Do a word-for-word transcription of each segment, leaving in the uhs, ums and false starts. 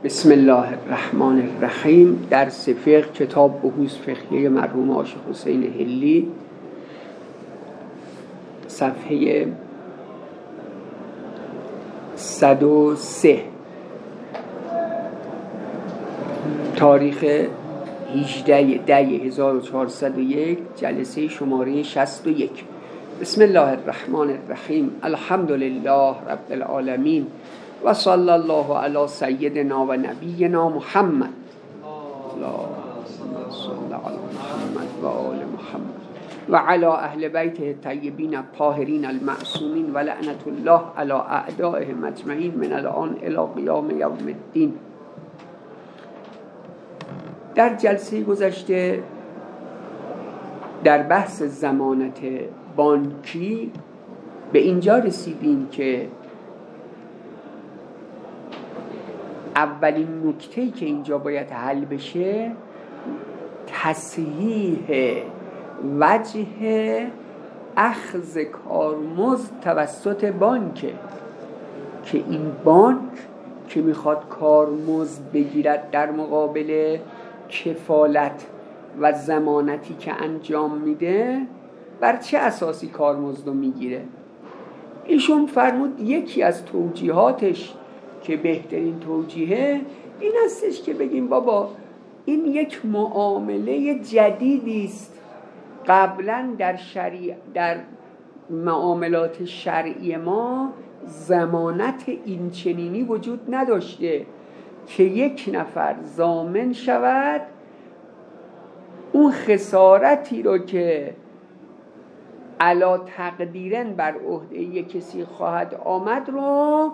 بسم الله الرحمن الرحیم. درس فقه، کتاب بحوث فقهیه مرحوم عاشق حسین حلی، صفحه صد و سه، تاریخ هجده دی هزار و چهارصد و یک، جلسه شماره شصت و یک. بسم الله الرحمن الرحیم. الحمد لله رب العالمین و صلی الله علی سیدنا و نبینا محمد. اللهم صل علی محمد و آل محمد و علی اهل بیته الطیبین الطاهرین المعصومین و لعنت الله علی اعدائهم اجمعین من الان الی قیام یوم الدین. در جلسه گذشته در بحث ضمانت بانکی به اینجا رسیدیم که اولین نکته‌ای که اینجا باید حل بشه تصحیح وجه اخذ کارمزد توسط بانکه، که این بانک که میخواد کارمزد بگیرد در مقابل کفالت و ضمانتی که انجام میده، بر چه اساسی کارمزد رو میگیره؟ ایشون فرمود یکی از توجیهاتش که بهترین توجیهه این هستش که بگیم بابا این یک معامله جدیدی است، قبلا در شریع در معاملات شرعی ما ضمانت این چنینی وجود نداشته که یک نفر ضامن شود اون خسارتی رو که علا تقدیرن بر عهده یک کسی خواهد آمد رو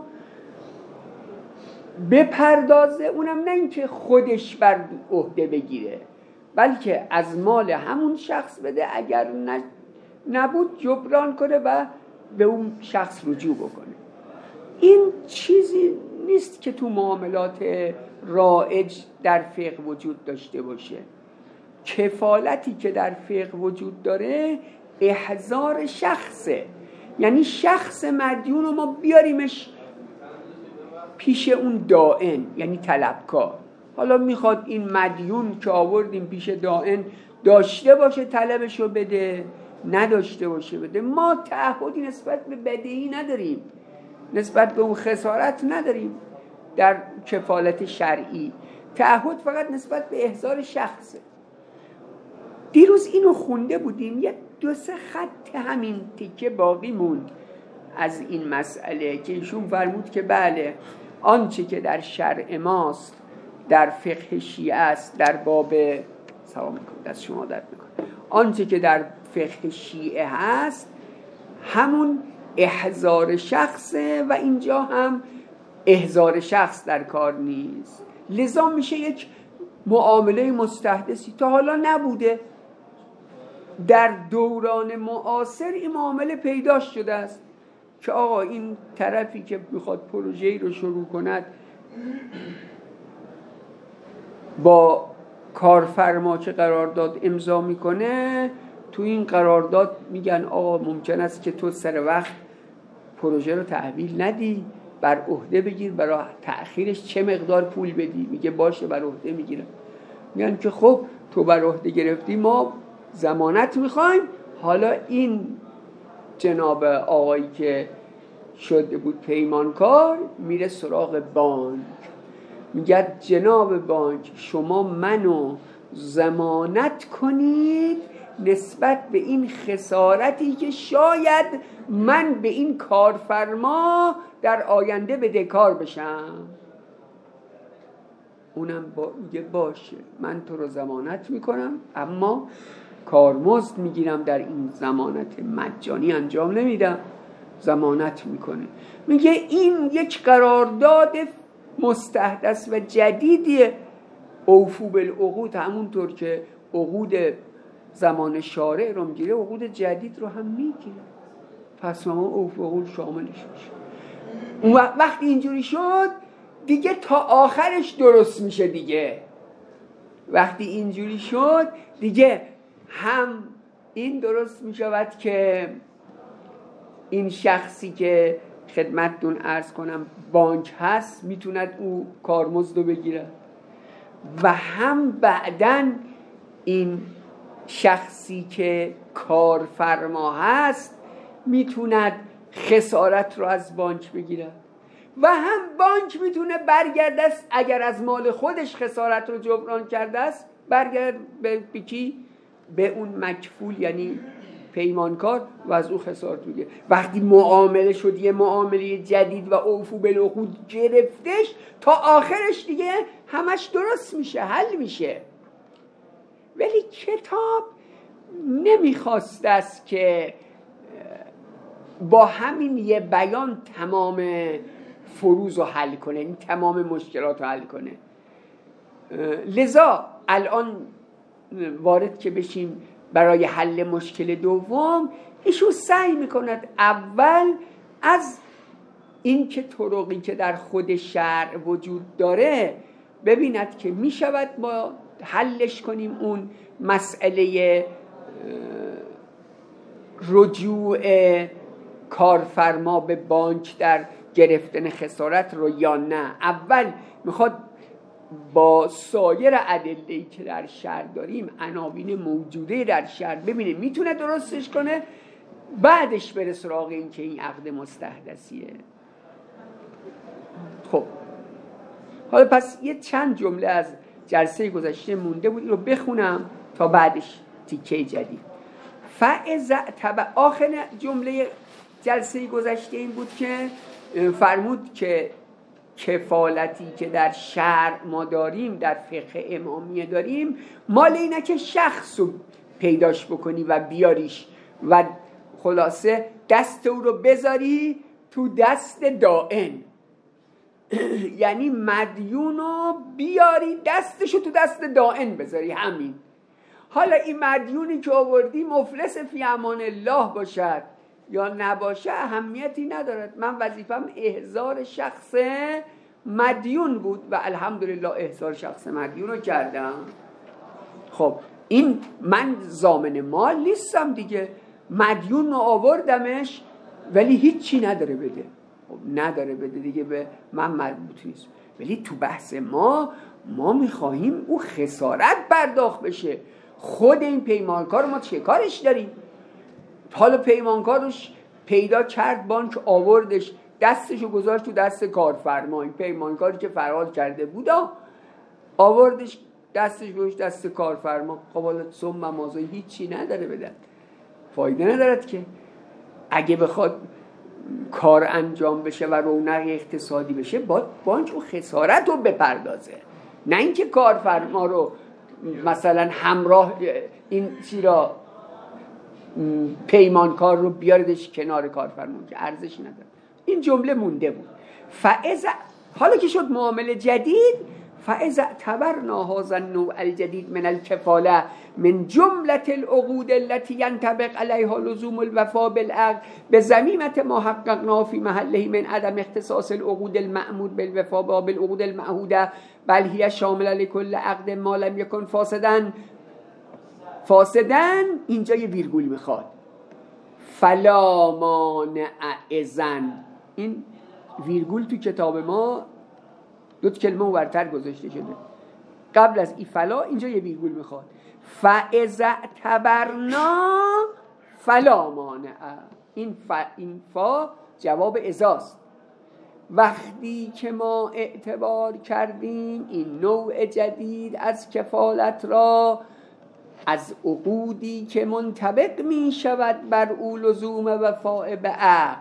بپردازه، اونم نه اینکه خودش بر عهده بگیره بلکه از مال همون شخص بده، اگر نبود جبران کنه و به اون شخص رجوع بکنه. این چیزی نیست که تو معاملات رایج در فقه وجود داشته باشه. کفالتی که در فقه وجود داره احضار شخصه، یعنی شخص مدیون رو ما بیاریمش پیش اون دائن، یعنی طلبکار. حالا میخواد این مدیون که آوردیم پیش دائن داشته باشه طلبشو بده، نداشته باشه بده. ما تعهدی نسبت به بدهی نداریم، نسبت به اون خسارت نداریم. در کفالت شرعی تعهد فقط نسبت به احضار شخصه. دیروز اینو خونده بودیم، یه دو سه خط همین تیکه باقی موند از این مسئله که ایشون فرمود که بله آنچه که در شرع ماست در فقه شیعه است، در باب سلام میکنم دست شما درد میکنم، آنچه که در فقه شیعه هست همون احضار شخصه و اینجا هم احضار شخص در کار نیست. لذا میشه یک معامله مستحدثی، تا حالا نبوده، در دوران معاصر این معامله پیدا شده است که آقا این طرفی که میخواد پروژه‌ای رو شروع کند با کارفرما که قرارداد امضا میکنه، تو این قرارداد میگن آقا ممکن است که تو سر وقت پروژه رو تحویل ندی، بر عهده بگیر، برای تأخیرش چه مقدار پول بدی؟ میگه باشه بر عهده میگیرم. میگن که خب تو بر عهده گرفتی، ما ضمانت میخوایم. حالا این جناب آقایی که شده بود پیمانکار میره سراغ بانک، میگه جناب بانک شما منو ضمانت کنید نسبت به این خسارتی که شاید من به این کارفرما در آینده بدهکار بشم. اونم با میگه باشه من تو رو ضمانت میکنم، اما کارمزد میگیرم، در این ضمانت مجانی انجام نمیدم، ضمانت میکنه. میگه این یک قرارداد مستحدث و جدیدیه. اوفو بالعقود، همونطور که عقود زمان شارع رو میگیره عقود جدید رو هم میگیره. پس ما اوفو بالعقود شاملش میشه. اون وقتی اینجوری شد دیگه تا آخرش درست میشه. دیگه وقتی اینجوری شد دیگه هم این درست میشود که این شخصی که خدمتتون عرض کنم بانک هست میتوند او کارمزد رو بگیره و هم بعدن این شخصی که کارفرما هست میتوند خسارت رو از بانک بگیره و هم بانک میتونه برگرده است اگر از مال خودش خسارت رو جبران کرده است برگرد به کی؟ به اون مکفول یعنی پیمانکار و از او خسارت بگیره. وقتی معامله شد یه معامله جدید و اوفو بالعقود گرفتش تا آخرش دیگه همش درست میشه، حل میشه. ولی کتاب نمیخواست است که با همین یه بیان تمام فروز رو حل کنه، این تمام مشکلات رو حل کنه. لذا الان وارد که بشیم برای حل مشکل دوم، ایشون سعی میکند اول از این که طرقی که در خود شرع وجود داره ببیند که میشود با حلش کنیم اون مسئله رجوع کارفرما به بانک در گرفتن خسارت رو یا نه. اول میخواد با سایر ادله‌ای که در شرع داریم، عناوین موجوده در شرع، ببینه میتونه درستش کنه، بعدش بره سراغ این که این عقد مستحدثیه. خب حالا پس یه چند جمله از جلسه گذشته مونده بود، رو بخونم تا بعدش تیکه جدید. فاذا تبع آخر جمله جلسه گذشته این بود که فرمود که کفالتی که در شرع ما داریم، در فقه امامیه داریم، مال اینه که شخص رو پیداش بکنی و بیاریش و خلاصه دست او رو بذاری تو دست دائن، یعنی مدیون رو بیاری دستشو تو دست دائن بذاری. همین. حالا این مدیونی که آوردی مفلس فی امان الله باشد یا نباشه اهمیتی ندارد، من وظیفم احضار شخص مدیون بود و الحمدلله احضار شخص مدیون رو کردم. خب این من ضامن مال نیستم دیگه، مدیون رو آوردمش ولی هیچی نداره بده. خب نداره بده دیگه، به من مربوط نیست. ولی تو بحث ما ما میخواهیم او خسارت پرداخت بشه. خود این پیمانکار ما چه کارش داریم؟ حالا پیمانکارش پیدا کرد، بانک آوردش، دستشو گذاشت تو دست کارفرما. این پیمانکاری که فرار کرده بودا آوردش دستش گذاشت دست کارفرما. خب حالا ثم مازای هیچی نداره بدن، فایده ندارد که. اگه بخواد کار انجام بشه و رونق اقتصادی بشه باید بانک و خسارت رو بپردازه، نه اینکه کارفرما رو مثلا همراه این چی را پیمانکار رو بیاردش کنار کارفرما که ارزش نداره. این جمله مونده بود. فاذا حالا که شد معامله جدید، فاذا اعتبرنا هذا النوع الجديد من الكفاله من جمله العقود التي ينطبق عليها لزوم الوفاء بالعقد بضميمه ما حققناه في محله من عدم اختصاص العقود المأمور بالوفاء بالعقود المعهوده بل هي شامله لكل عقد ما لم يكن فاسدا. فاسدن اینجا یه ویرگول میخواد، فلا مانع اذن. این ویرگول تو کتاب ما دو کلمه ورتر گذاشته شده، قبل از ای فلا اینجا یه ویرگول میخواد. فاذا اعتبرنا فلا مانع. این فا, این فا جواب ازاست. وقتی که ما اعتبار کردیم این نوع جدید از کفالت را از عقودی که منطبق می شود بر او لزوم وفاء به عقد،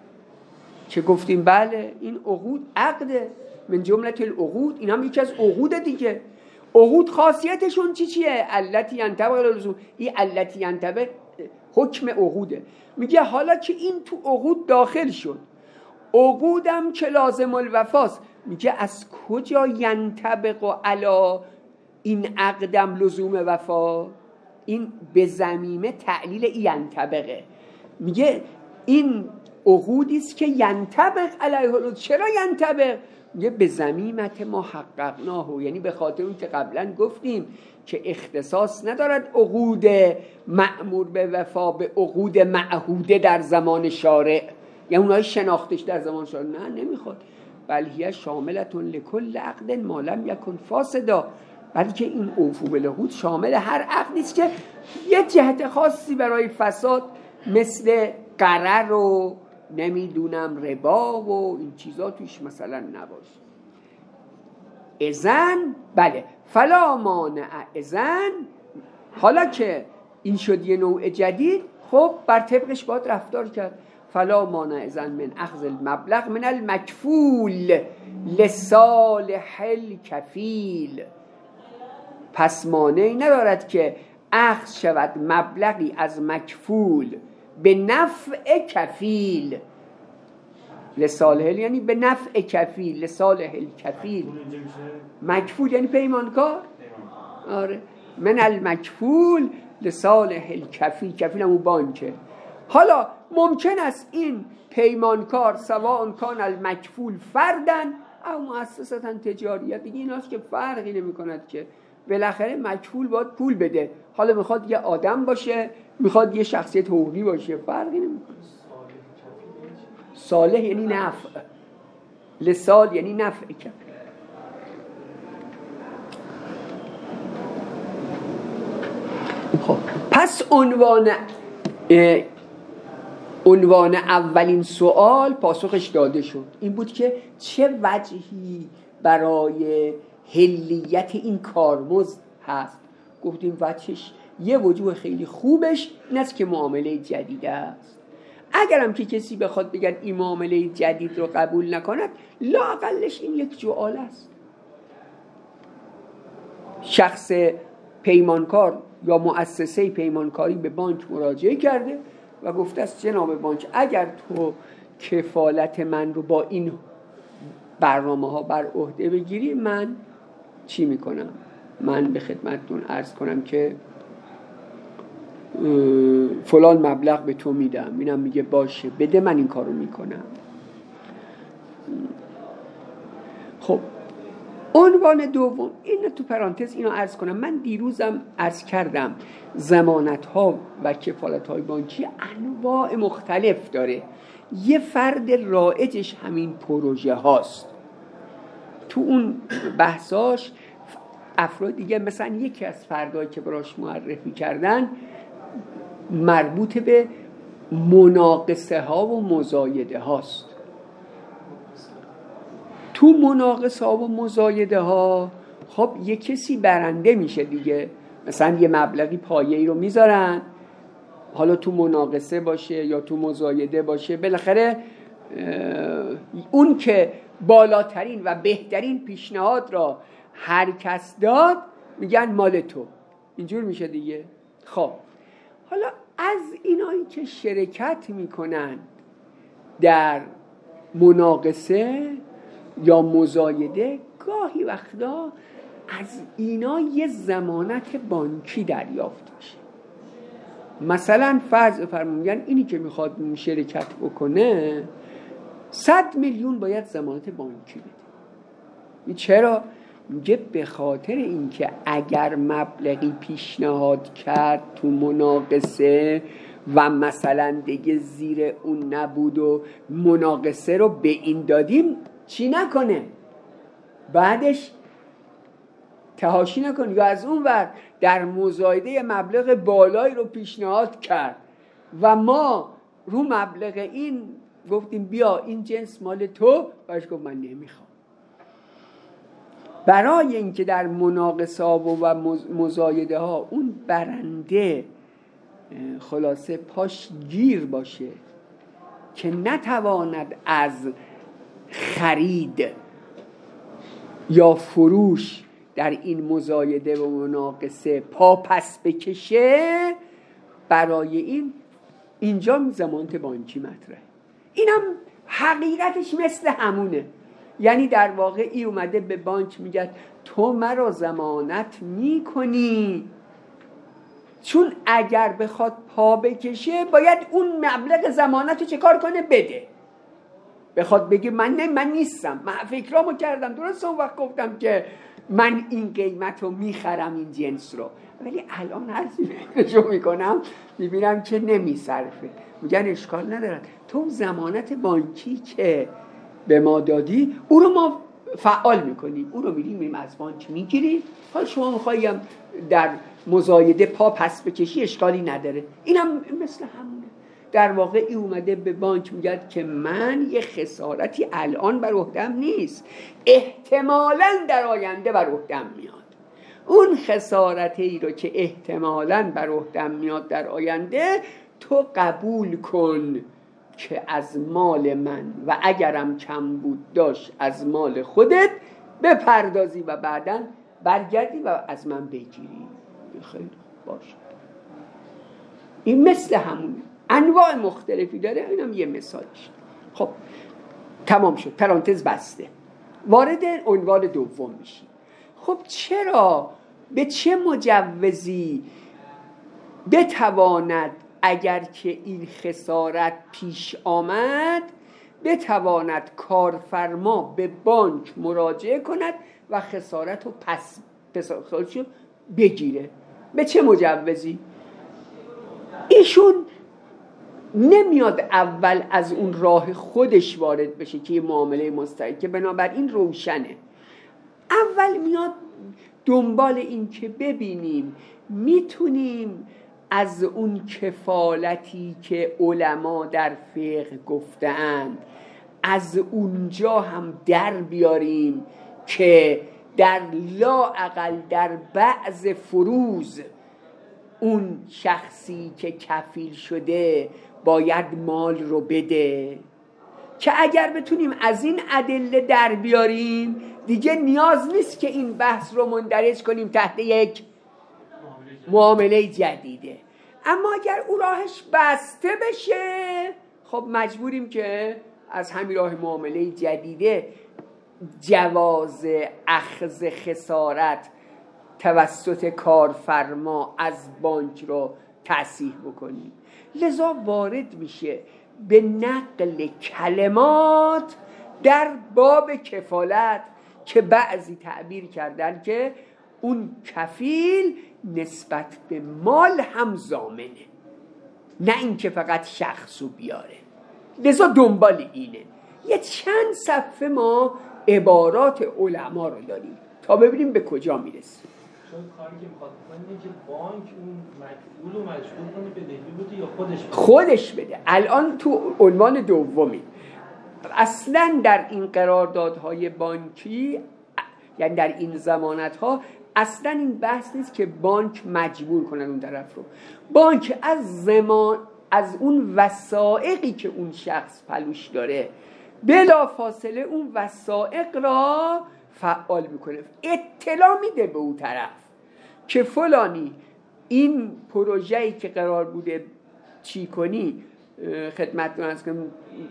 که گفتیم بله این عقود عقده، من جمله العقود، این هم یکی از عقود دیگه. عقود خاصیتشون چی چیه؟ التی ینطبق لزوم، این التی ینطبق حکم عقوده. میگه حالا که این تو عقود داخل شد، عقودم که لازم الوفاست، میگه از کجا ینطبق علا این عقدم لزوم وفا؟ این به ضمیمه تعلیل ینطبقه. میگه این عقودی است که ینطبق علیه. چرا ینطبق؟ میگه به ضمیمت ما حققناه، یعنی به خاطر اون که قبلا گفتیم که اختصاص ندارد عقود مأمور به وفا به عقود معهوده در زمان شارع. یعنی اونهای شناختش در زمان شاه نه نمیخواد. بل هی شاملتون لکل عقد ما لم یکن فاسدا، بلکه این اوفو بالعقود شامل هر عقدی است که یه جهت خاصی برای فساد مثل قرار و نمیدونم ربا و این چیزا توش مثلا نباشه. اذن بله فلا مانع اذن، حالا که این شد یه نوع جدید، خب بر طبقش باید رفتار کرد. فلا مانع اذن من اخذ المبلغ من المکفول لصالح الکفیل، پس مانعی ندارد که اخذ شود مبلغی از مکفول به نفع کفیل. لصالح یعنی به نفع کفیل، لصالح الکفیل. مکفول یعنی پیمانکار. آره من المکفول لصالح الکفیل، کفیل همون بانکه. حالا ممکن است این پیمانکار سواء کان المکفول فردن او مؤسسه تجاریت، دیگه این هست که فرقی نمی کند که بالاخره مکفول باید پول بده، حالا میخواد یه آدم باشه میخواد یه شخصیت حقوقی باشه فرقی نمی کند. صالح یعنی نفع، لسال یعنی نفع کفیل. خب پس عنوان عنوان اولین سوال پاسخش داده شد، این بود که چه وجهی برای حلیت این کارمزد هست. گفتیم وجهش یه وجوه خیلی خوبش این است که معامله جدید است. اگرم که کسی بخواد بگن این معامله جدید رو قبول نکند، لااقلش این یک جعال است. شخص پیمانکار یا مؤسسه پیمانکاری به بانک مراجعه کرده و گفته است جناب بانک اگر تو کفالت من رو با این برنامه ها بر عهده بگیری، من چی میکنم؟ من به خدمتتون عرض کنم که فلان مبلغ به تو میدم. اینم میگه باشه بده، من این کارو میکنم. خب عنوان دوم این تو پرانتز اینو عرض کنم، من دیروزم عرض کردم ضمانت ها و کفالت های بانکی انواع مختلف داره. یه فرد رایجش همین پروژه هاست. تو اون بحثاش افراد دیگه مثلا یکی از فردایی که براش معرفی کردن مربوط به مناقصه ها و مزایده هاست. تو مناقصه ها و مزایده ها خب یه کسی برنده میشه دیگه، مثلا یه مبلغی پایه‌ای رو میذارن، حالا تو مناقصه باشه یا تو مزایده باشه، بالاخره اون که بالاترین و بهترین پیشنهاد را هر کس داد میگن مال تو، اینجور میشه دیگه. خب حالا از اینایی که شرکت میکنن در مناقصه یا مزایده، گاهی وقتا از اینا یه ضمانت بانکی دریافت میشه. مثلا فرض فرمونین اینی که میخواد شرکت بکنه صد میلیون باید ضمانت بانکی بده. چرا؟ میگه به خاطر اینکه اگر مبلغی پیشنهاد کرد تو مناقصه و مثلا دیگه زیر اون نبود و مناقصه رو به این دادیم، چی نکنه بعدش تهاشی نکنه، یا از اون ور در مزایده مبلغ بالایی رو پیشنهاد کرد و ما رو مبلغ این گفتیم بیا این جنس مال تو، باش گفت من نمیخوام. برای اینکه در مناقصه ها و مزایده ها اون برنده خلاصه پاش گیر باشه که نتواند از خرید یا فروش در این مزایده و مناقصه پا پس بکشه، برای این اینجا ضمانت بانکی مطرحه. اینم حقیقتش مثل همونه، یعنی در واقع ای اومده به بانک میگه تو مرا ضمانت میکنی، چون اگر بخواد پا بکشه باید اون مبلغ ضمانت رو چه کار کنه؟ بده. بخواد بگه من نه من نیستم، من فکرامو کردم، درست اون وقت گفتم که من این قیمت رو میخرم این جنس رو، ولی الان هرچی فکرشو میکنم میبینم که نمیصرفه. میگن اشکال ندارد، تو ضمانت بانکی که به ما دادی او رو ما فعال میکنیم، او رو میریم میریم از بانک میگیریم، حالا شما میخوایم در مزایده پا پس بکشی اشکالی نداره. اینم مثل همونه. در واقع ای اومده به بانک میگه که من یه خسارتی الان بر عهدم نیست، احتمالاً در آینده بر عهدم میاد. اون خسارتی رو که احتمالاً بر عهدم میاد در آینده تو قبول کن که از مال من و اگرم کم بود داشت از مال خودت بپردازی و بعداً برگردی و از من بگیری. خیلی باشه. این مثل همونه، انواع مختلفی داره، اینم یه مثالش. خب تمام شد، پرانتز بسته. وارد عنوان دوم میشیم. خب چرا، به چه مجوزی بتواند اگر که این خسارت پیش آمد بتواند کارفرما به بانک مراجعه کند و خسارت رو پس پسارشو بگیره؟ به چه مجوزی؟ ایشون نمیاد اول از اون راه خودش وارد بشه که یه معامله مستقیم که بنابراین روشنه. اول میاد دنبال این که ببینیم میتونیم از اون کفالتی که علما در فقه گفتند از اونجا هم در بیاریم که در لااقل در بعض فروض اون شخصی که کفیل شده باید مال رو بده، که اگر بتونیم از این ادله در بیاریم دیگه نیاز نیست که این بحث رو مندرج کنیم تحت یک معامله جدیده. اما اگر او راهش بسته بشه خب مجبوریم که از همین راه معامله جدیده جواز اخذ خسارت توسط کارفرما از بانک رو تصحیح بکنیم. لذا وارد میشه به نقل کلمات در باب کفالت که بعضی تعبیر کردن که اون کفیل نسبت به مال هم ضامنه، نه اینکه فقط شخصو بیاره. لذا دنبال اینه. یه چند صفحه ما عبارات علما رو داریم تا ببینیم به کجا میرسیم. چون کاری که میخواد بکنه که بانک اون مجبور رو مجبور کنه بدهی بده یا خودش بده؟ خودش بده. الان تو عنوان دومی اصلا در این قراردادهای بانکی، یعنی در این ضمانت‌ها، اصلا این بحث نیست که بانک مجبور کنن اون طرف رو. بانک از زمان از اون وثائقی که اون شخص پلوش داره بلا فاصله اون وثائق را فعال میکنه، اطلاع میده به اون طرف که فلانی این پروژه‌ای که قرار بوده چی کنی خدمتتون عرض کنم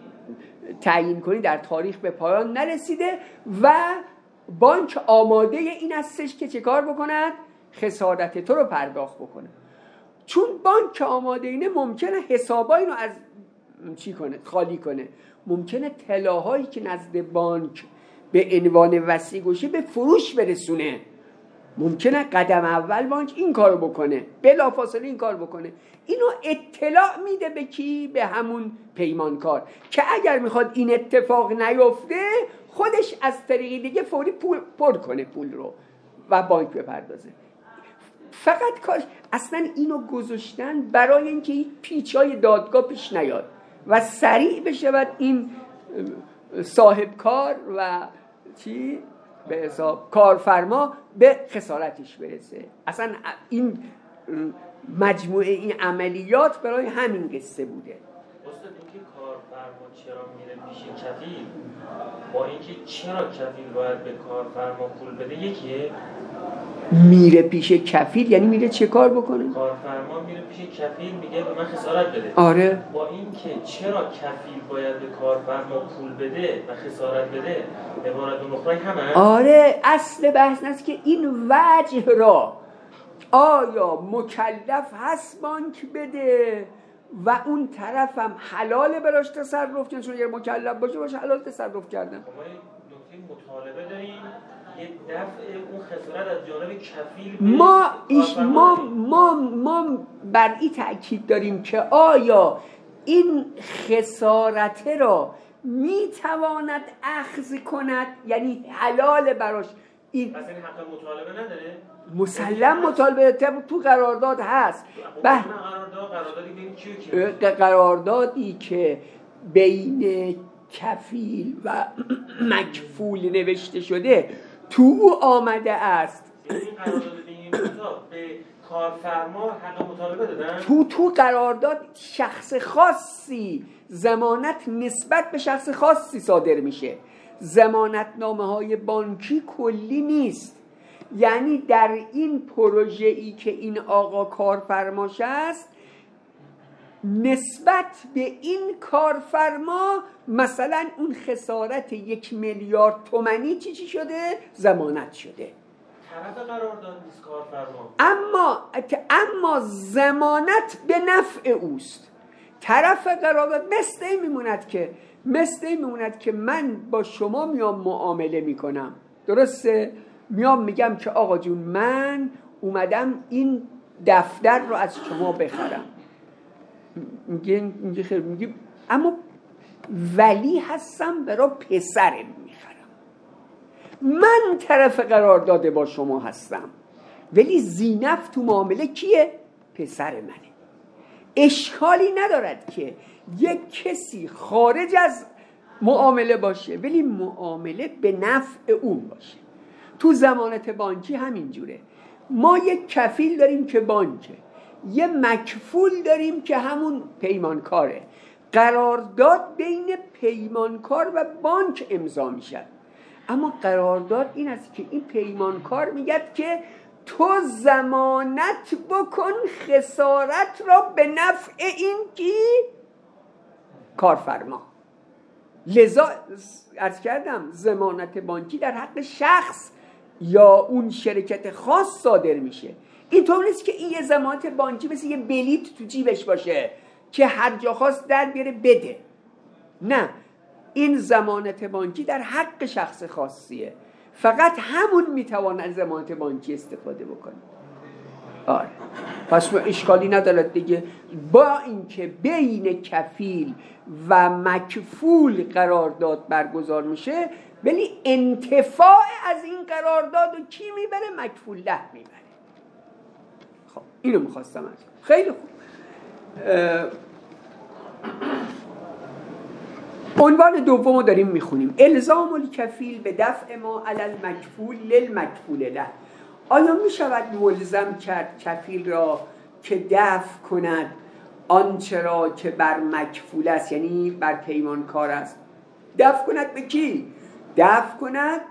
تعیین کنی در تاریخ به پایان نرسیده و بانک آماده این هستش که چه کار بکند؟ خسارت تو رو پرداخت بکنه. چون بانک آماده اینه ممکنه حسابای رو از چی کنه؟ خالی کنه. ممکنه طلاهایی که نزد بانک به عنوان وصی گوشه به فروش برسونه. ممکنه قدم اول بانک این کارو بکنه، بلافاصله این کار بکنه. اینو اطلاع میده به کی؟ به همون پیمانکار که اگر میخواد این اتفاق نیفته خودش از طریق دیگه فوری پول پر کنه پول رو و بانک بپردازه. فقط کاش اصلا اینو گذاشتن برای اینکه این پیچای دادگاه پیش نیاد و سریع بشود این صاحب کار و چی به حساب کارفرما به خسارتش برسه. اصلا این مجموعه این عملیات برای همین قصه بوده. استاد اینکه کارفرما چرا میره پیش کفیل با اینکه چرا کفیل باید به کارفرما پول بده یکیه؟ میره پیش کفیل یعنی میره چه کار بکنه؟ کارفرما میره پیش کفیل میگه به من خسارت بده. آره. با اینکه چرا کفیل باید به کارفرما پول بده و خسارت بده عبارت مخرج همه؟ آره، اصل بحث است که این وجه را آیا مکلف هست بانک بده و اون طرف هم حلاله براش تصرف، چون اگر مکلف باشه باشه حلال تصرف کردن. ما یک نکته مطالبه داریم دفع اون خسارت از جانب کفیل ما ایش ما ما ما بر این تأکید داریم که آیا این خسارت را میتواند اخذ کند، یعنی حلال براش این مثلا حق مطالبه نداره؟ مسلم مطالبه تو قرارداد هست. به قرارداد قراردادی بین کیو کی؟ قراردادی که بین کفیل و مکفول نوشته شده تو او آمده است. این قرارداد بین به کارفرما حق مطالبه دادن؟ تو تو قرارداد شخص خاصی ضمانت نسبت به شخص خاصی صادر میشه. ضمانتنامه های بانکی کلی نیست. یعنی در این پروژه ای که این آقا کارفرماش است، نسبت به این کارفرما مثلا اون خسارت یک میلیارد تومانی چی چی شده؟ ضمانت شده. طرف قرارداد نیست کارفرما، اما اما ضمانت به نفع اوست. طرف قرارداد مثل این میموند که مثل این میموند که من با شما میام معامله میکنم، درسته؟ میام میگم که آقا جون من اومدم این دفتر رو از شما بخرم. میگه میگه خیر، میگه اما ولی هستم برای پسرم میخرم. من طرف قرارداد با شما هستم ولی زینف تو معامله کیه؟ پسر منه. اشکالی ندارد که یک کسی خارج از معامله باشه ولی معامله به نفع اون باشه. تو ضمانت بانکی همین جوره. ما یک کفیل داریم که بانکه، یه مکفول داریم که همون پیمانکاره. قرارداد بین پیمانکار و بانک امضا میشه. اما قرارداد این است که این پیمانکار میگه که تو ضمانت بکن خسارت را به نفع این کی؟ کارفرما. لذا عرض کردم ضمانت بانکی در حق شخص یا اون شرکت خاص صادر میشه. اینطور نیست که این یه ضمانت بانکی مثل یه بلیت تو جیبش باشه که هر جا خواست در بیاره بده. نه، این ضمانت بانکی در حق شخص خاصیه. فقط همون میتوان از ضمانت بانکی استفاده بکنه. آره، پس اشکالی ندارد دیگه. با اینکه بین کفیل و مکفول قرارداد برگزار میشه، ولی انتفاع از این قرارداد رو کی میبره؟ مکفول له میبره. خب اینو میخواستم از خیلی خوب. عنوان دوم رو داریم میخونیم. الزام الکفیل به دفع ما علی المکفول للمکفول له. آیا میشود ملزم کرد کفیل را که دفع کند آنچه را که بر مکفول است، یعنی بر پیمانکار است؟ دفع کند به کی؟ دفع کند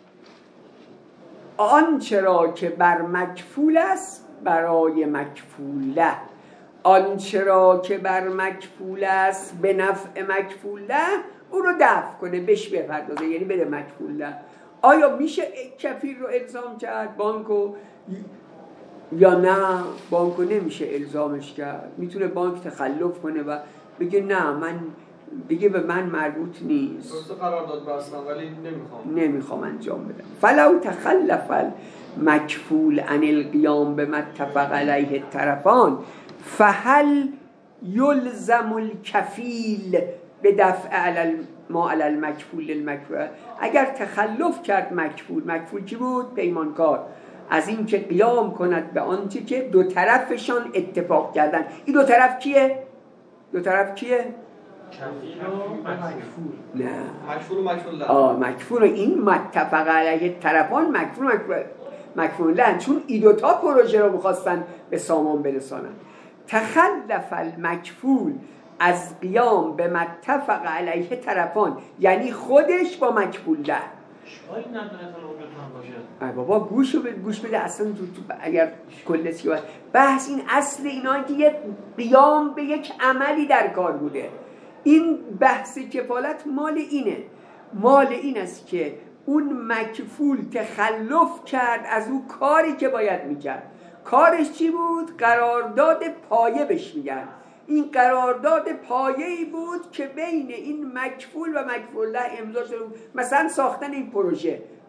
آنچه را که بر مکفول است برای مکفول له، آنچه را که بر مکفول است به نفع مکفول له او رو دفع کنه، بهش بپردازه، یعنی بده مکفول له. آیا میشه کفیل رو الزام کرد بانکو یا نه؟ بانکو نمیشه الزامش کرد. میتونه بانک تخلف کنه و بگه نه، من دیگه به من مربوط نیست، درست قرارداد بستم ولی نمیخوام نمیخوام انجام بدم. فلو تخلف المکفول عن القیام بما اتفق علیه الطرفان فهل یلزم الکفیل به دفع علی ما علی المکفول للمکفول. اگر تخلف کرد مکفول، مکفول کی بود؟ پیمانکار، از این که قیام کند به آنچه که دو طرفشان اتفاق کردن. این دو طرف کیه؟ دو طرف کیه؟ کفیل و مکفول. نه، مکفول و مکفول له. آه مکفول، این متفق علیه طرفان مکفول مکفول مکفول له، چون این دو تا پروژه رو می‌خواستن به سامان برسانن. تخلف المکفول از قیام به متفق علیه طرفان، یعنی خودش با مکفول له. اشکالی نداره تا اون بتون باشه. ای بابا گوشو بده، گوش بده. اصلا تو, تو اگر کل سیاست بحث این اصل اینا که یه قیام به یک عملی در کار بوده. این بحث کفالت مال اینه، مال این است که اون مکفول تخلف کرد از اون کاری که باید میکرد. کارش چی بود؟ قرارداد پایه بهش میگن. این قرارداد پایه‌ای بود که بین این مکفول و مکفول له امضا شده. مثلا ساختن این پروژه،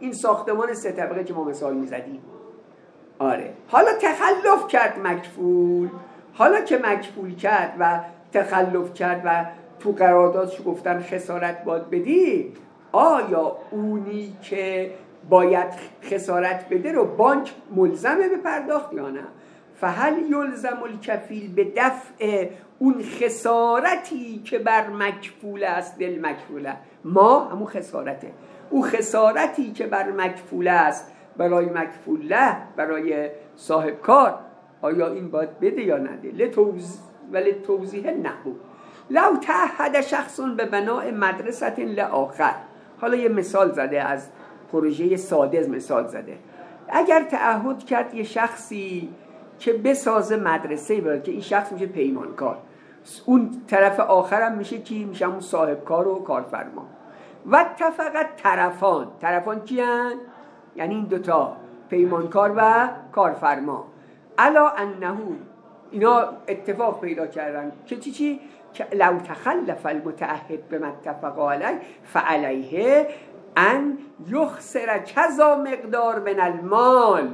این ساختمان سه طبقه که ما مثال میزدیم. آره حالا تخلف کرد مکفول، حالا که مکفول کرد و تخلف کرد و تو قراردادش گفتن خسارت باید بدی، آیا اونی که باید خسارت بده رو بانک ملزمه به پرداخت یا نه؟ فهل یلزم الکفیل به دفع اون خسارتی که بر مکفول است، دل مکفوله ما همون خسارته، اون خسارتی که بر مکفول است برای مکفوله، برای صاحب کار، آیا این باید بده یا نده؟ لتوز ولی توضیح نحو لو تعهد شخص به بناء مدرسه لآخر. حالا یه مثال زده از پروژه ساده، مثال زده. اگر تعهد کرد یه شخصی که بسازه مدرسه برای، که این شخص میشه پیمانکار، اون طرف آخرم میشه کی؟ میشه همون صاحب کار و کارفرما. و اتفقت طرفان، طرفان کی هن؟ یعنی این دوتا پیمانکار و کارفرما، الا انه اینا اتفاق پیدا کردن که چی چی؟ که لو تخلف المتعهد بما اتفق علیه فعلیه ان یخسر کذا مقدار من المال.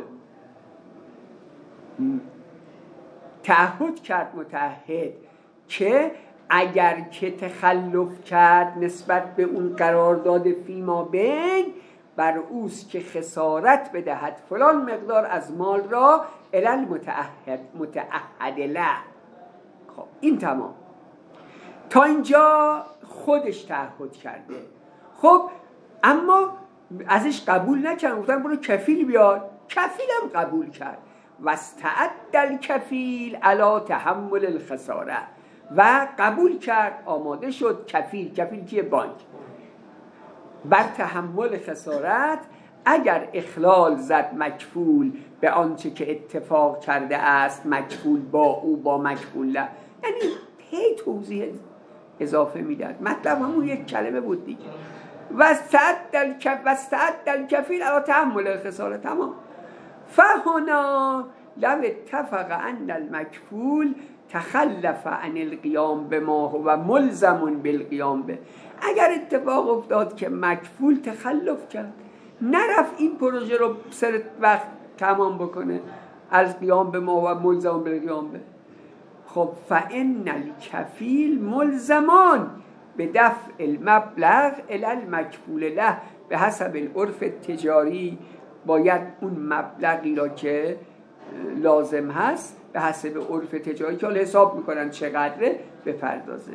تعهد کرد متعهد که اگر که تخلف کرد نسبت به اون قرارداد فیما بین، بر اوست که خسارت بدهد فلان مقدار از مال را الال متعهد متعهد له. خب این تمام، تا اینجا خودش تعهد کرده. خب اما ازش قبول نکرد، گفتن برو کفیل بیار، کفیلم قبول کرد. واستعد الکفیل علی تحمل الخساره، و قبول کرد، آماده شد کفیل، کفیل کیه؟ بانک، بر تحمل خسارت اگر اخلال زد مکفول به آنچه که اتفاق کرده است مکفول با او با مکفول له. یعنی هی توضیح اضافه میداد، مطلب همون یک کلمه بود دیگه. واستعد الکفیل علی تحمل الخساره، تمام. فهنا لو اتفق ان المکفول تخلف عن القیام به ما هو ملزم بالقیام به، اگر اتفاق افتاد که مکفول تخلف کرد، نرفت این پروژه رو سر وقت تمام بکنه، از قیام به ما هو ملزم بالقیام به، خب فان الکفیل ملزمان به دفع المبلغ الی المکفول له به حسب العرف تجاری، باید اون مبلغی را که لازم هست به حسب عرف تجاری که حالا حساب میکنن چقدره بپردازه.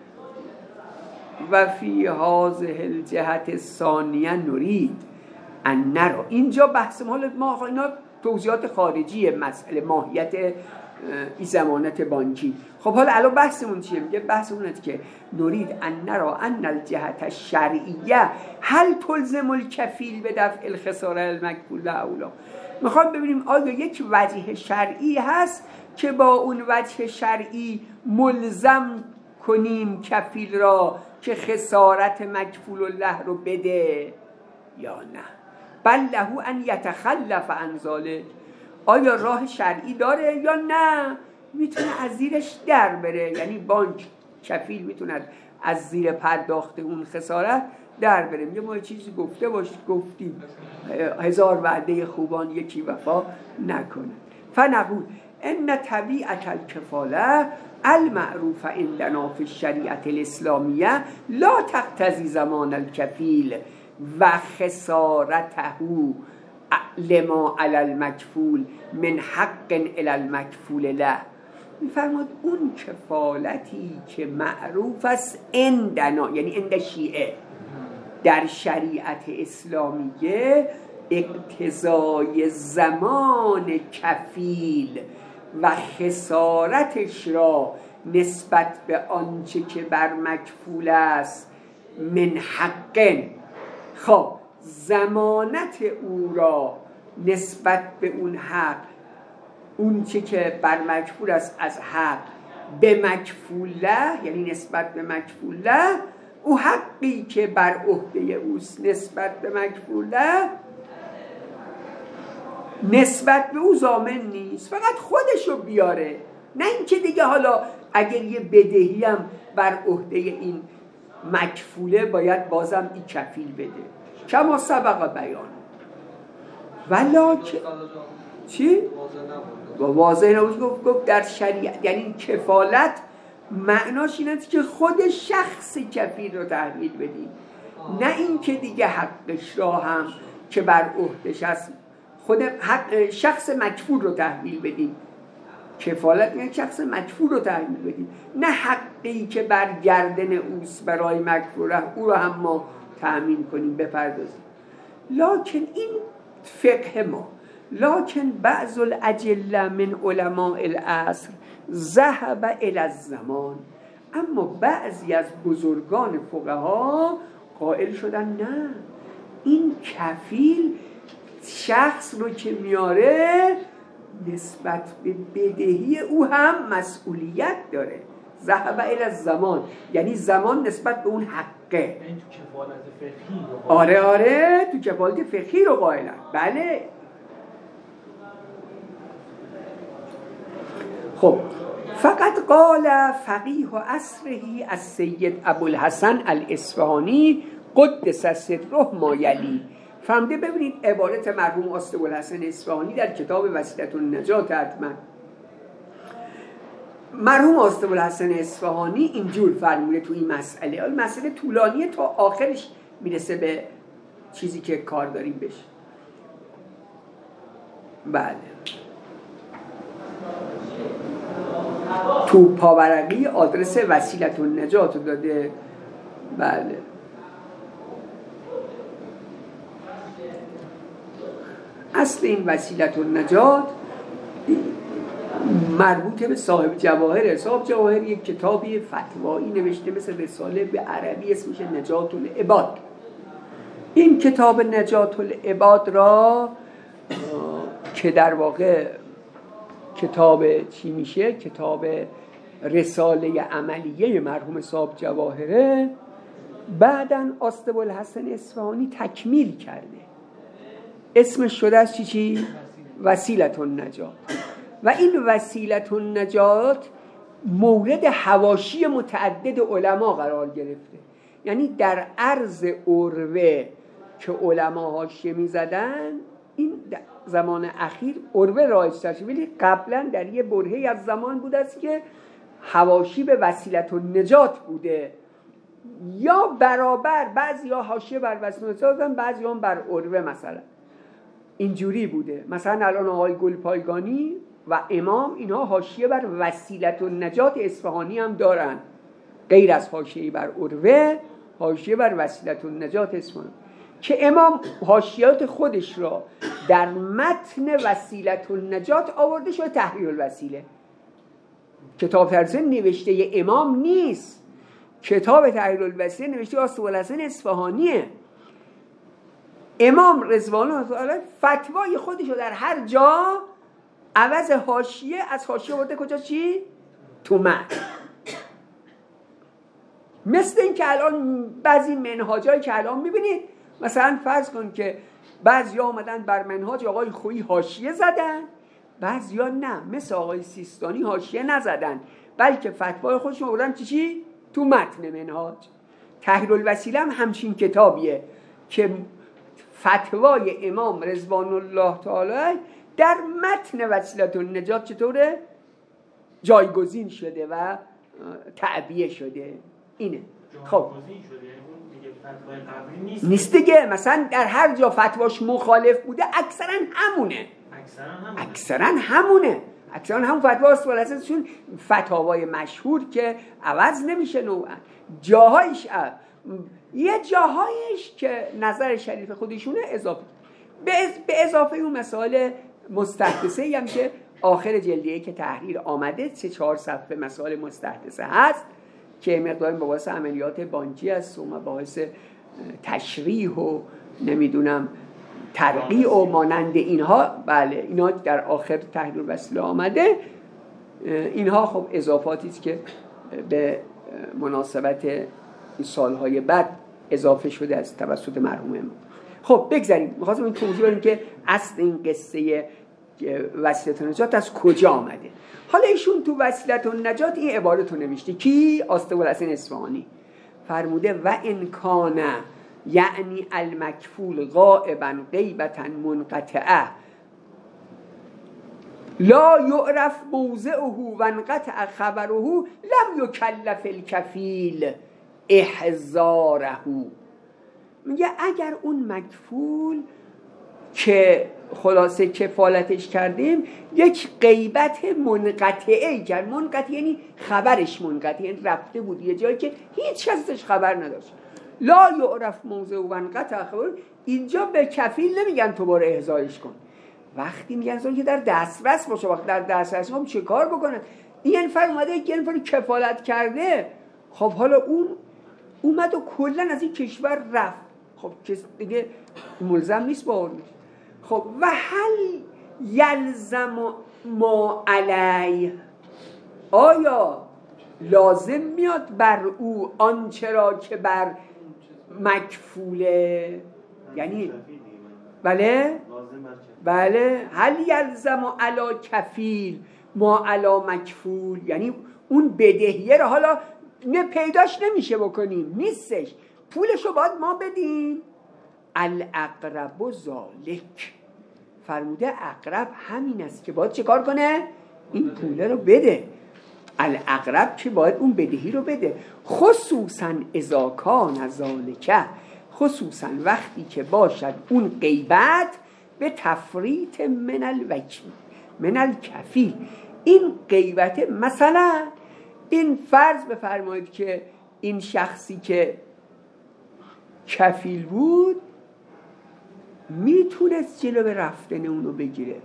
و فی هذه الجهت الثانیه نرید ان نرا، اینجا بحث مال ما اینا توضیحات خارجی مسئله ماهیت این ضمانت بانکی. خب حالا الان بحثمون چیه؟ میگه بحثمون اینه که نرید ان نرا ان الجهت الشرعیه هل تلزم الکفیل به دفع الخساره المکفول اولا. میخوام ببینیم آیا یک وجه شرعی هست که با اون وجه شرعی ملزم کنیم کفیل را که خسارت مکفول الله رو بده یا نه. بل له ان یتخلف عن ذلک، آیا راه شرعی داره یا نه میتونه از زیرش در بره، یعنی بانک کفیل میتونه از زیر پرداخت اون خسارت در بره. میگه ما چیزی گفته باش گفتیم، هزار وعده خوبان یکی وفا نکنه. فنقول ان طبیعت الکفاله المعروف عندنا فی الشریعه الاسلامیه لا تقتضی زمان الکفیل و خسارته لما علی المکفول من حق الی المکفول له. میفرماد اون کفالتی که معروف است عندنا، یعنی عند شیعه، در شریعت اسلامیه اقتضای زمان کفیل و خسارتش را نسبت به آنچه که بر مکفول است من حق، خب ضمانت او را نسبت به اون حق، اون چه که بر مکفول است از حق به مکفوله، یعنی نسبت به مکفوله، او حقی که بر عهده اوست نسبت به مکفوله نسبت به او ضامن نیست، فقط خودشو بیاره، نه اینکه دیگه حالا اگر یه بدهی هم بر عهده این مکفوله باید بازم این کفیل بده. کما سبق بیان، ولکن چی؟ واضح نبود. گفت گفت در شریعت یعنی کفالت معناش این است که خود شخص کفیل رو تحویل بدیم، نه این که دیگه حقش را هم که بر عهدش هست خود حق شخص مکفول رو تحویل بدیم. کفالت یعنی شخص مکفول رو تحویل بدیم، نه حقی که بر گردن اوست برای مکفول او رو هم ما تأمین کنیم بپردازیم. لکن این فقه ما، لکن بعض الاجله من علماء العصر ذهب الی الزمان، اما بعضی از بزرگان فقها قائل شدن نه، این کفیل شخص رو که میاره نسبت به بدهی او هم مسئولیت داره. ذهب الی الزمان یعنی زمان نسبت به اون حقه. این تو کفالت فقهی رو آره آره تو کفالت فقهی رو قائلن. بله. خب فقط قال فقیه و عصره از سید ابوالحسن الاصفهانی قدس سره ما یلی. فهمده؟ ببینید عبارت مرحوم آست ابوالحسن اصفهانی در کتاب وسیلة النجات حتما مرحوم آست ابوالحسن اصفهانی اینجور فرموده تو این مسئله. حالا مسئله طولانیه تا آخرش میرسه به چیزی که کار داریم بشه. بله تو پاورقی آدرس وسیلة النجات رو داده. بله اصل این وسیلة النجات مربوط به صاحب جواهر. صاحب جواهر یک کتابی فتوایی نوشته مثل رساله به عربی اسمش نجات العباد. این کتاب نجات العباد را که در واقع کتاب چی میشه؟ کتاب رساله عملیه مرحوم صاحب جواهره، بعداً آست ابوالحسن اصفهانی تکمیل کرده. اسمش شده از چی چی؟ وسیلة النجات. و این وسیلة النجات مورد حواشی متعدد علما قرار گرفته. یعنی در عرض عروه که علما حاشیه می زدن، این زمان اخیر عروه رایج شد، ولی قبلا در یه برهه‌ای از زمان بوده است که حواشی به وسیلة النجات بوده، یا برابر بعضی ها حاشیه بر وسیلة النجات بودن، بعضی ها بر عروه. مثلا اینجوری بوده. مثلا الان آقای گلپایگانی و امام اینها حاشیه بر وسیلة النجات اصفهانی هم دارن، غیر از حاشیه بر عروه حاشیه بر وسیلة النجات اصفهانی، که امام حاشیات خودش را در متن وسیلة النجات آورده شده تحریر الوسیله. کتاب تحریر نوشته امام نیست، کتاب تحریر الوسیله نوشته آست ابوالحسن اصفهانیه. امام رضوان الله تعالی فتوای خودش رو در هر جا عوض حاشیه از حاشیه برده کجا چی؟ تو متن. مثل این که الان بعضی منهاجایی که الان میبینید، مثلا فرض کن که بعضی ها آمدن بر منهاج آقای خویی حاشیه زدن، بعضی ها نه، مثل آقای سیستانی حاشیه نزدن، بلکه فتوای خودشون بردن چی چی؟ تو متن منهاج. تحریر الوسیله هم همچین کتابیه که فتوای امام رضوان الله تعالی در متن وسیلة النجات چطوره؟ جایگزین شده و تعبیه شده. اینه. خب نیست. نیست دیگه. مثلا در هر جا فتواش مخالف بوده اکثرا همونه. اکثرا همونه. اکثرا همونه. اکثرا همون فتوا است، ولی چون فتاوای مشهور که عوض نمیشه نوعا. جاهایش عوض. یه جاهایش که نظر شریف خودشونه اضافه به اضافه اون مسائل مستحدثه هم که آخر جلدیه که تحریر آمده سه چهار صفحه مسائل مستحدثه هست که مقدار مباحث عملیات بانکی است و مباحث تشریح و نمیدونم ترقیع و مانند اینها. بله اینا در آخر تحریر وسیله آمده. اینها خب اضافاتی است که به مناسبت این سالهای بعد اضافه شده از توسط مرحوم امام. خب بگذاریم. می‌خواستم این توضیح بدم که اصل این قصه وسیلة النجات از کجا آمده. حالا ایشون تو وسیلة النجات این عبارت رو نوشته. کی؟ آست ابوالحسن اصفهانی فرموده و ان کان یعنی المکفول غائبا غیبتا منقطعه لا یعرف موضعه و انقطع خبره لم یکلف الکفیل احضاره. میگه اگر اون مکفول که خلاصه کفالتش کردیم یک غیبت منقطعه کرد، منقطع یعنی خبرش منقطع، یعنی رفته بود یه جایی که هیچ کس ازش خبر نداشت. لا یعرف موضع و انقطع خبر، اینجا به کفیل نمیگن تو برو احضارش کن، وقتی میگن که در دسترس باشه. وقت در دسترس ما چه کار بکنن؟ این نفر اومده یک نفر کفالت کرده، خب حالا اون اومد و کلا از این کشور رفت، خب کس دیگه ملزم نیست با اون. خب و هل یلزم ما علی، آیا لازم میاد بر او آنچه را که بر مکفوله، یعنی بله بله هل یلزم علی کفیل ما علی مکفول، یعنی اون بدهیه رو حالا نه پیداش نمیشه بکنیم، نیستش، پولشو باید ما بدیم. الاقرب ذالک، فرموده اقرب همین است که باید چه کار کنه؟ این پوله رو بده. الاقرب که باید اون بدهی رو بده، خصوصا اذا کان ذالک، خصوصا وقتی که باشد اون غیبت به تفریط من الوکیل من الکفیل. این غیبت مثلا این فرض بفرمایید که این شخصی که کفیل بود میتونست جلو رفتن اونو بگیره،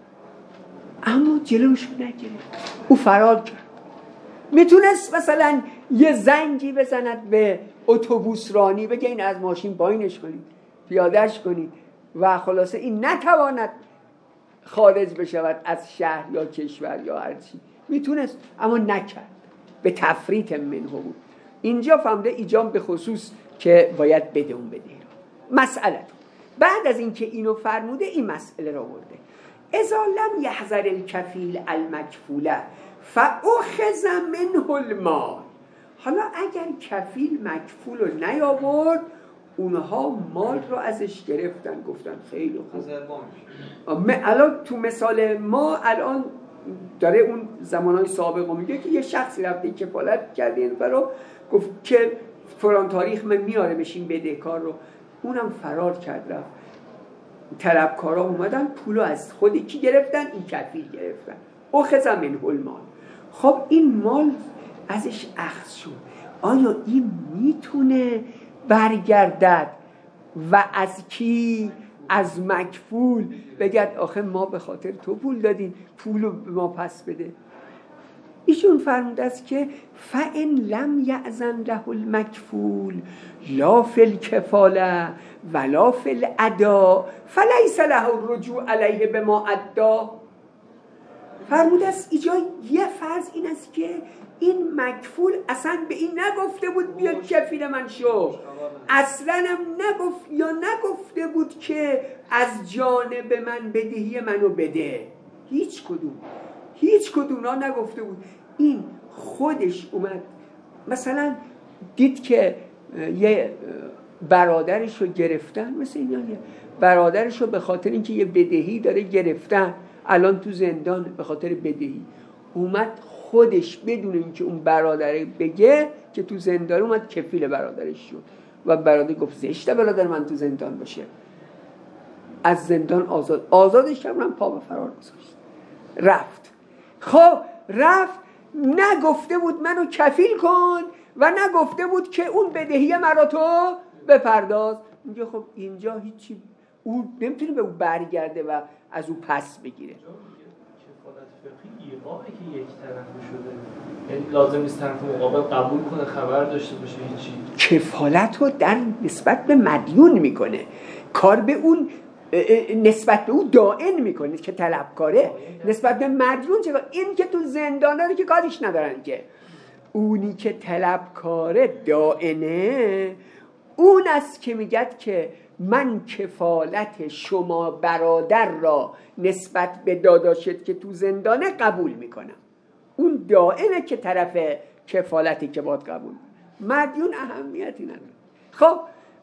اما جلوش نگیره، او فرار کرد. میتونست مثلا یه زنگی بزند به اتوبوس رانی، بگه این از ماشین پایینش کنید، پیادهش کنید، و خلاصه این نتواند خارج بشود از شهر یا کشور یا هرچی. میتونست اما نکرد، به تفریط منه بود. اینجا فهمده ایجام به خصوص که باید بده اون بده. مسئله بعد از اینکه اینو فرموده این مسئله را برده، اذا لم یحضر الکفیل المکفوله فاخذ منه المال. حالا اگر کفیل مکفول رو نیاورد، اونها مال رو ازش گرفتن، گفتن خیلی خوب. الان تو مثال ما الان داره اون زمانهای سابق رو میگه که یه شخصی رفته کفالت کرده این رو، گفت که فلان تاریخ من میاره بشین بدهکار رو، اونم فرار کرد رفت. طلبکارا اومدن پولو از خودی کی گرفتن؟ این کفیل گرفتن. اخذ منه المال. خب این مال ازش اخذ شد، آیا این میتونه برگردد و از کی؟ از مکفول بگرد آخه ما به خاطر تو پول دادیم، پولو به ما پس بده. ایشون فرموده است که فَإِن لَمْ یَأْذَنْ لَهُ الْمَکْفُولُ لَا فِی الْکَفَالَةِ وَلَا فِی الْأَدَاءِ فَلَیْسَ لَهُ الرُّجُوعُ عَلَیْهِ بِمَا أَدَّى. فرموده است اینجا یه فرض این است که این مکفول اصلا به این نگفته بود بیا کفیل من شو، اصلا هم نگفت یا نگفته بود که از جانب من بدهی منو بده، هیچ کدوم هیچ کدوم ها نگفته بود. این خودش اومد مثلا دید که یه برادرش رو گرفتن، مثل اینا یه برادرش رو به خاطر اینکه یه بدهی داره گرفتن، الان تو زندان به خاطر بدهی، اومد خودش بدون اینکه اون برادره بگه که تو زندان، اومد کفیل برادرش شد و برادر گفت زشته برادر من تو زندان باشه، از زندان آزاد آزادش کردن، پا به فرار گذاشت رفت. خب رفت، نگفته بود منو کفیل کن و نگفته بود که اون بدهی مرا تو بپرداز. میگه خب اینجا هیچی، او نمیتونه به او برگرده و از او پس بگیره. کفالت فقهی ایقاعه که یک طرفه شده، یعنی لازم نیست طرف مقابل قبول کنه، خبر داشته باشه هیچی. کفالت رو در نسبت به مدیون میکنه، کار به اون نسبت به او دائن میکنه که طلبکاره، نسبت به مدیون چه؟ این که تو زندانه که کاریش ندارن، که اونی که طلبکاره دائنه اون است که میگد که من کفالت شما برادر را نسبت به داداشت که تو زندانه قبول میکنم. اون دائنه که طرف کفالتی که باید قبول، مدیون اهمیتی نداره. خب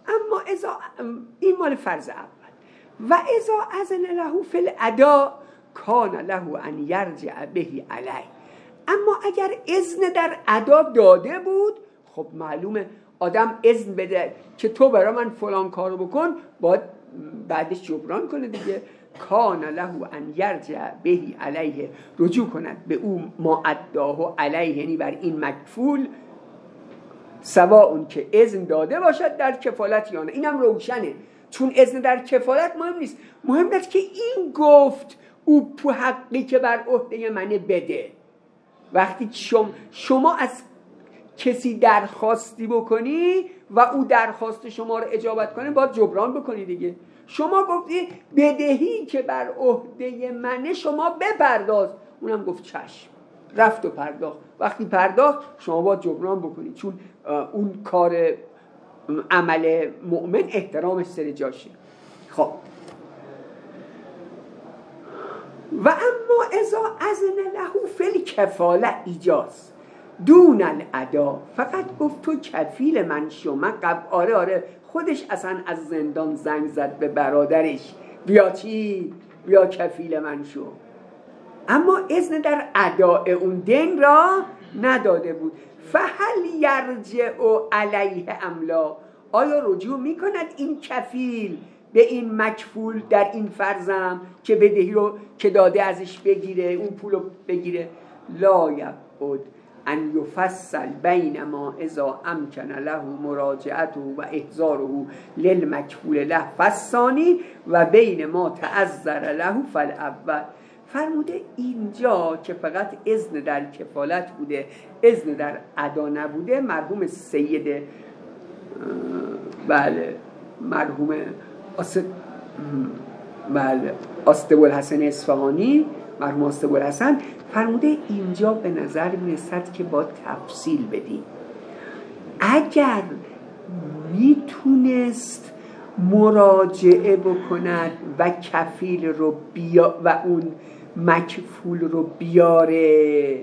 اما اذا این مال فرض اول و اذا اذن له فی الاداء کان له ان یرجع به علی. اما اگر اذن در ادا داده بود، خب معلومه آدم اذن بده که تو برای من فلان کارو بکن، باید بعدش جبران کنه دیگه. کان له ان یرجع به علیه، رجوع کند به او ما اداه علیه، یعنی بر این مکفول، سواء که اذن داده باشد در کفالت یا نه. اینم روشنه، چون اذن در کفالت مهم نیست، مهم است که این گفت او تو حقی که بر عهده منه بده. وقتی شما, شما از کسی درخواستی بکنی و او درخواست شما رو اجابت کنه، باید جبران بکنی دیگه. شما گفتی بدهی که بر عهده منه شما بپرداز، اونم گفت چشم، رفت و پرداخت. وقتی پرداخت شما باید جبران بکنی، چون اون کار عمل مؤمن احترامش سر جاشه. خب و اما اذا اذن له فی الکفاله ایجاز دون الادا، فقط گفت تو کفیل من شو. من قبل آره آره خودش اصلا از زندان زنگ زد به برادرش، بیا چی؟ بیا کفیل من شو. اما اذن در اداء اون دین را نداده بود. فهل یرجع علیه املا، آیا رجوع میکند این کفیل به این مکفول در این فرضم که بدهی رو که داده ازش بگیره، اون پول رو بگیره؟ لا یبعد ان یفصل بین ما اذا امکن له مراجعته و احضاره للمکفول له فالثانی و بین ما تعذر له فالاول. فرموده اینجا که فقط اذن در کفالت بوده، اذن در ادا نبوده. مرحوم سید بله مرحوم آست بله آستبوالحسن اصفهانی، مرحوم آستبوالحسن فرموده اینجا به نظر میرسد که با تفصیل بدیم. اگر میتونست مراجعه بکند و کفیل رو بیا و اون مکفول رو بیاره،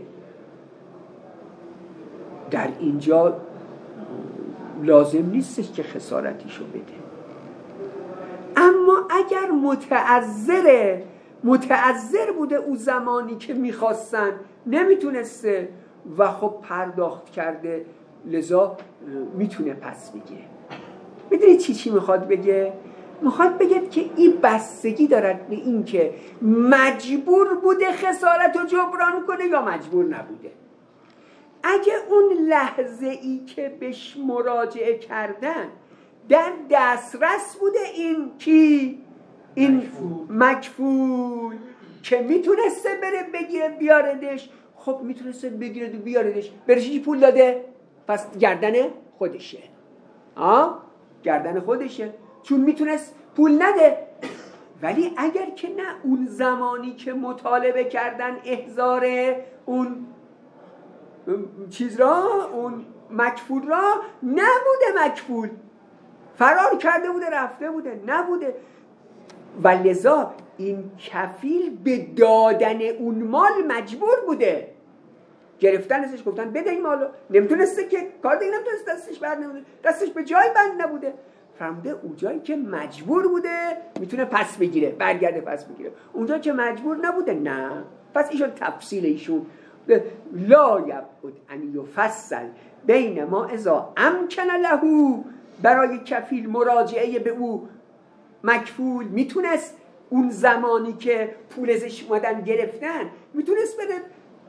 در اینجا لازم نیستش که خسارتیشو بده. اما اگر متعذره متعذر بوده او زمانی که میخواستن نمیتونسته و خب پرداخت کرده، لذا میتونه پس بگیره. میدونی چی چی میخواد بگه؟ میخواد بگه که این بستگی دارد به این که مجبور بوده خسارت رو جبران کنه یا مجبور نبوده. اگه اون لحظه ای که بهش مراجعه کردن در دسترس بوده این کی؟ این مکفول, مکفول که میتونسته بره بگیره بیاردش، خب میتونسته بگیره بیاردش، برشی پول داده، پس گردن خودشه. آه؟ گردن خودشه، چون میتونست پول نده. ولی اگر که نه، اون زمانی که مطالبه کردن احضار اون چیز را، اون مکفول را، نبوده، مکفول فرار کرده بوده، رفته بوده، نبوده. و لذا این کفیل به دادن اون مال مجبور بوده. گرفتن ازش گفتن بده این مالو، نمیتونسته که کار دیگه نمیتونسته دستش بر نبوده، دستش به جای بند نبوده. فرموده اون جایی که مجبور بوده میتونه پس بگیره، برگرده پس بگیره. اونجا که مجبور نبوده نه. پس ایشون تفصیل ایشون لا یبعد ان یفصل بین ما اذا امکن له، برای کفیل مراجعه به او مکفول میتونست اون زمانی که پول ازش اومدن گرفتن میتونست بده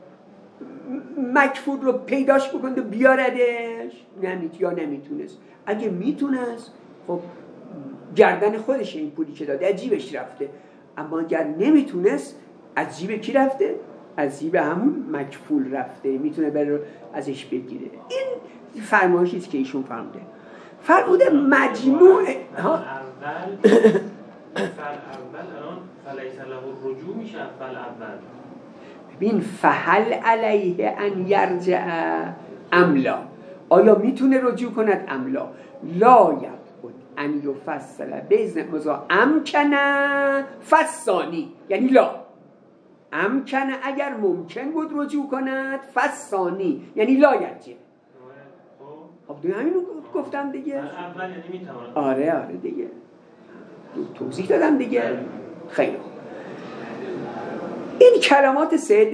مکفول رو پیداش بکنه بیاردش، نمیت یا نمیتونست. اگه میتونست خب گردن خودش این پولی که داده از جیبش رفته. اما اگر نمیتونست از جیب کی رفته؟ از جیب همون مکفول رفته، میتونه بره ازش بگیره. این فرمایشی است که ایشون فرموده. فرموده مجموع ها اول فل اول الان فلیس له رجوع میشه. فل اول ببین فهل علیه ان یرجع املا، آیا میتونه رجوع کند املا؟ لا یبعد ان یفصل بین ما امکن فالثانی، یعنی لا امکن اگر ممکن بود رجوع کند، فالثانی یعنی لا یرجع. خب دیگه همینو گفتم دیگه؟ اول یعنی میتواند. آره آره دیگه توضیح دادم دیگه. خیلی این کلمات سید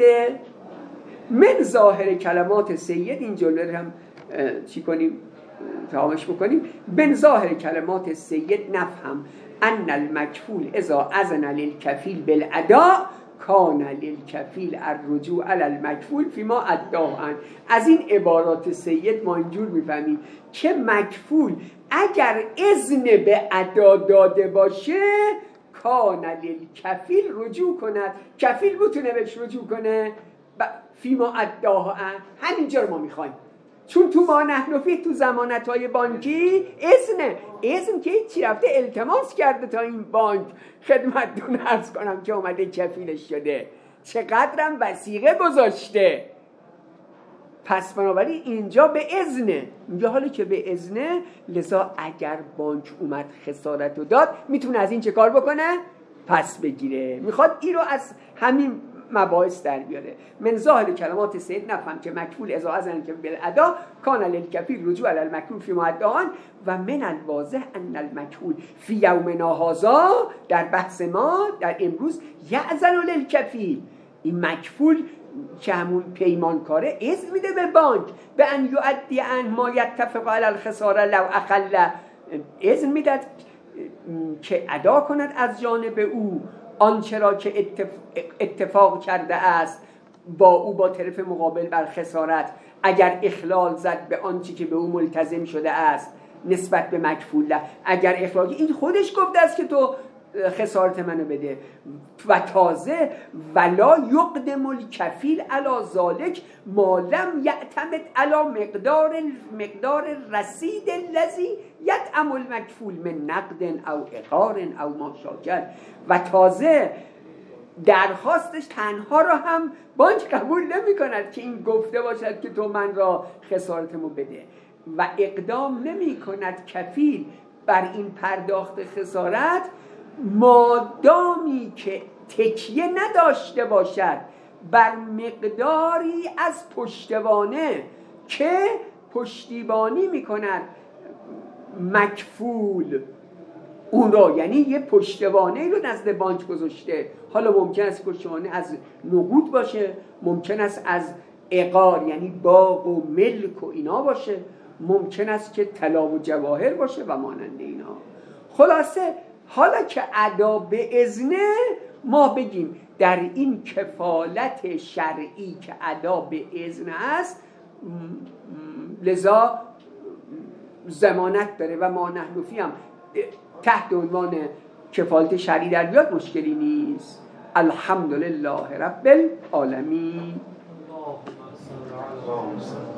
من ظاهر کلمات سید این جمله هم چی کنیم تمامش بکنیم. من ظاهر کلمات سید نفهم ان المکفول اذا اذن للکفیل بالاداء کان للکفیل الرجوع علی المکفول فیما اداه. از این عبارات سید ما اینجور میفهمیم که مکفول اگر اذن به ادا داده باشه کان للکفیل رجوع کند، کفیل میتونه بهش رجوع کنه فیما اداه. همینجا رو ما میخوایم، چون تو ما نحن فیه تو ضمانت‌های بانکی اذنه، اذن که چی رفته التماس کرده تا این بانک خدمتتون عرض کنم که اومده کفیلش شده، چقدرم وثیقه گذاشته. پس بنابراین اینجا به اذنه، اینجا حالی که به اذنه لذا اگر بانک اومد خسارت رو داد میتونه از این چه کار بکنه؟ پس بگیره. میخواد این رو از همین مباحث در بیاره. من ظاهر کلمات سید نفهم که مکفول اذا اذن که بالادا کان للکفیل رجوع علی المکفول فی معدان و من الواضح ان المکفول فی یومنا هذا در بحث ما در امروز یأذن للکفیل. این مکفول که همون پیمانکاره اذن میده به بانک به ان یؤدی ان ما یتفق علی الخساره لو اقل، اذن میده که ادا کند از جانب او آنچه را که اتفاق کرده است با او با طرف مقابل بر خسارت، اگر اخلال زد به آنچه که به او ملتزم شده است نسبت به مکفول. اگر اخلال، این خودش گفته است که تو خسارت منو بده. و تازه ولا یقدم الکفیل علی ذالک ما لم یعتمد علی مقدار مقدار رصید الذی یطعم المکفول من نقد او اقار او ما شاکل. و تازه درخواستش تنها را هم بانک قبول نمی کند که این گفته باشد که تو من را خسارتمو بده، و اقدام نمی کند کفیل بر این پرداخت خسارت مادامی که تکیه نداشته باشد بر مقداری از پشتوانه که پشتیبانی میکند مکفول اون را، یعنی یه پشتوانه رو نزد بانک گذاشته. حالا ممکن است پشتوانه از نقود باشه، ممکن است از عقار یعنی باغ و ملک و اینا باشه، ممکن است که طلا و جواهر باشه و مانند اینا. خلاصه حالا که ادا به اذنه ما بگیم در این کفالت شرعی که ادا به اذن است لذا ضمانت داره و ما نحن فیه هم تحت عنوان کفالت شرعی در بیاد مشکلی نیست. الحمدلله رب العالمین.